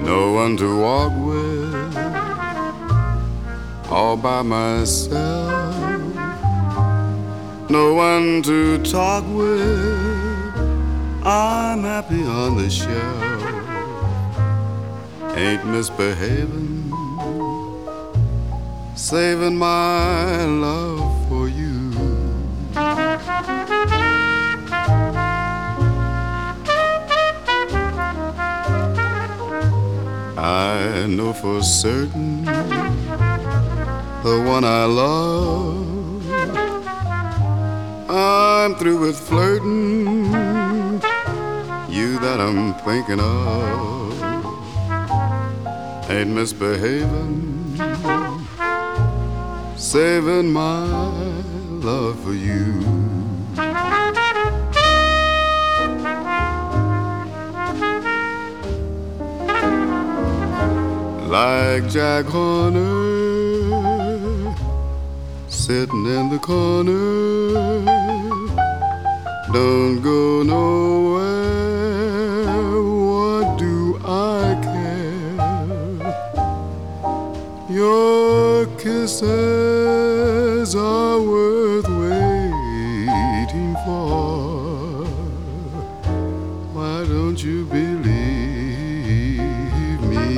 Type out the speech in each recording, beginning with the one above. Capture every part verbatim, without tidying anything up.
no one to walk with, all by myself, no one to talk with, I'm happy on the shelf, ain't misbehaving, saving my love for you. I know for certain the one I love, I'm through with flirting, you that I'm thinking of ain't misbehaving, saving my love for you. Like Jack Horner sitting in the corner, don't go nowhere, what do I care? Your kisses are worth waiting for. Why don't you believe me?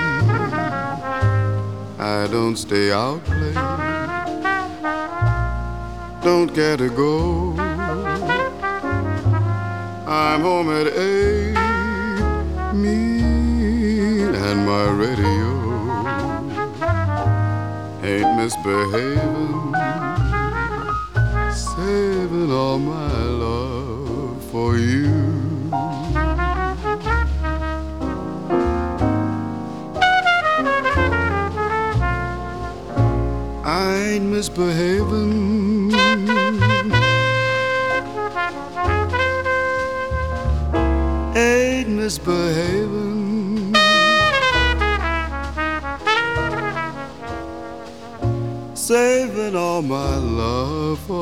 I don't stay out late, don't get to go, I'm home at eight, me and my radio ain't misbehaving, saving all my love for you. I ain't misbehaving, ain't misbehaving, saving all my love for